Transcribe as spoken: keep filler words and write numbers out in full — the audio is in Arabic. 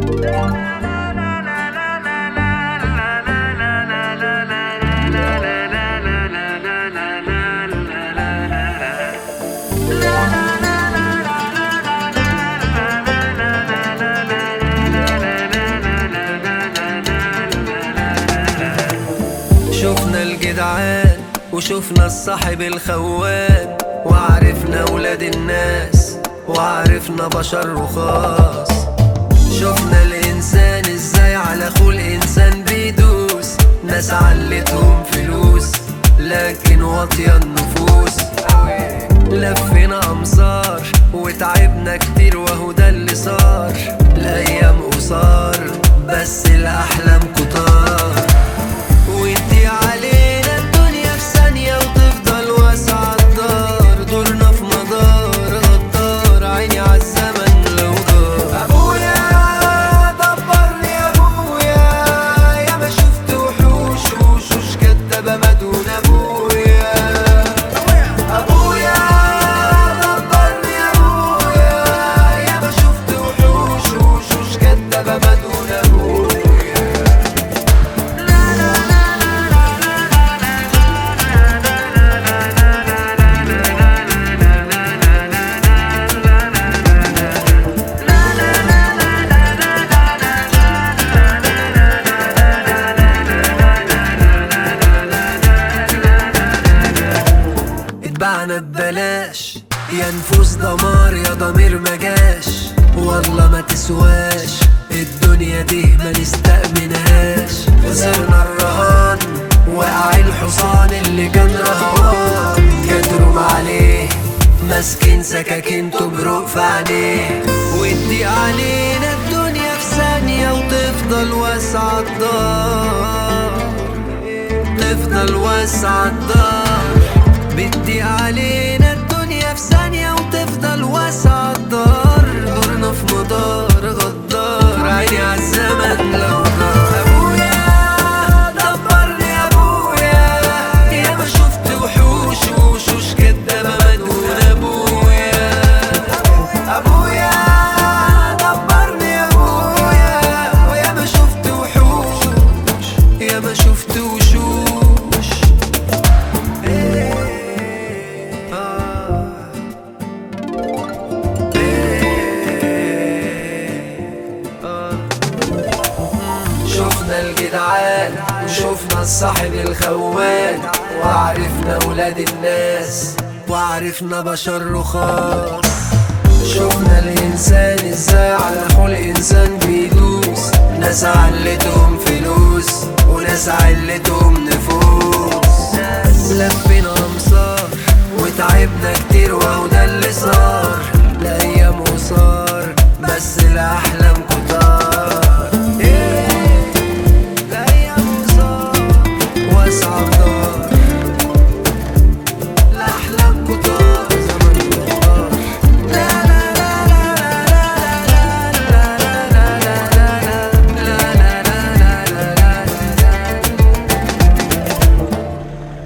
شفنا الجدعان وشفنا الصاحب الخوان، وعرفنا ولاد الناس وعرفنا بشر رخاص. شفنا الإنسان ازاي على اخوه الإنسان بيدوس، ناس علتهم فلوس لكن واطية النفوس. لفينا أمصار وتعبنا كتير وهو ده اللي صار. الأيام قصار بس الأحلام كتار، وانتي علينا الدنيا في ثانية وتفضل واسعة الدار. دورنا في مدار غدار، عيني عالزمن لو دار. أبويا دبرني أبويا، يا ما شفت وحوش وشوش كدابة ما دون أبويا. أبويا دبرني أبويا، يا ما شفت وحوش وشوش كدابة ما دون أبويا. اتبعنا ببلاش يا نفوس دمار، يا ضمير مجاش والله ما تسواش. الدنيا دي ما نستأمنهاش، خسرنا الرهان وقع الحصان اللي كان رهوان. كدرهم عليه ماسكين سكاكين تبرق في عينيه، وادي علينا الدنيا في ثانية وتفضل واسعة الدار. تفضل واسعة الدار، بدي علينا الدنيا في ثانية وتفضل واسعة الدار. دورنا في مدار غدار، عيني عالزمن لو دار. أبويا دبرني أبويا، يا ما شفت وحوش وشوش كدابة ما دون أبويا. أبويا دبرني أبويا، ويا ما شفت وحوش، يا ما شفت وشوش. شفنا الجدعان وشفنا الصاحب الخوان، وعرفنا ولاد الناس وعرفنا بشر رخاص. شفنا الإنسان ازاي على اخوه الإنسان بيدوس، ناس علتهم فلوس وناس علتهم نفوس. لفينا أمصار وتعبنا كتير وهو